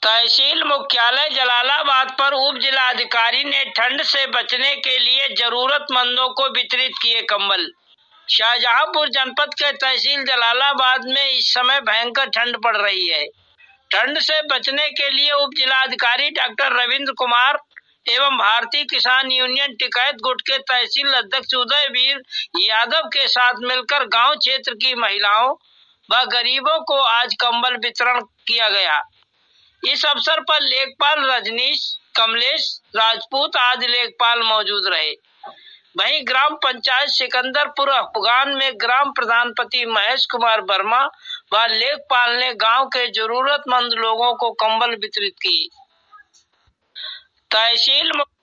तहसील मुख्यालय जलालाबाद पर उप जिलाधिकारी ने ठंड से बचने के लिए जरूरतमंदों को वितरित किए कंबल। शाहजहांपुर जनपद के तहसील जलालाबाद में इस समय भयंकर ठंड पड़ रही है। ठंड से बचने के लिए उप जिलाधिकारी डॉक्टर रविंद्र कुमार एवं भारतीय किसान यूनियन टिकैत गुट के तहसील अध्यक्ष उदयवीर यादव के साथ मिलकर गांव क्षेत्र की महिलाओं व गरीबों को आज कंबल वितरण किया गया। इस अवसर पर लेखपाल रजनीश, कमलेश राजपूत आदि लेखपाल मौजूद रहे। वहीं ग्राम पंचायत सिकंदरपुर अफगान में ग्राम प्रधान पति महेश कुमार वर्मा व लेखपाल ने गांव के जरूरतमंद लोगों को कंबल वितरित किए। तहसील